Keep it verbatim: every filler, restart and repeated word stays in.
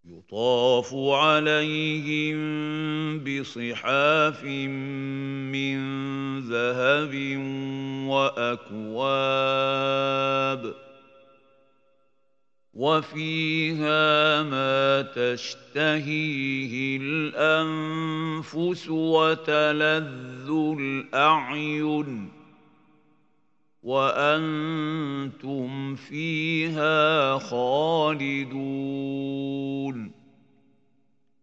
يطاف عليهم بصحاف من ذهب وأكواب وفيها ما تشتهيه الأنفس وتلذ الأعين وأنتم فيها خالدون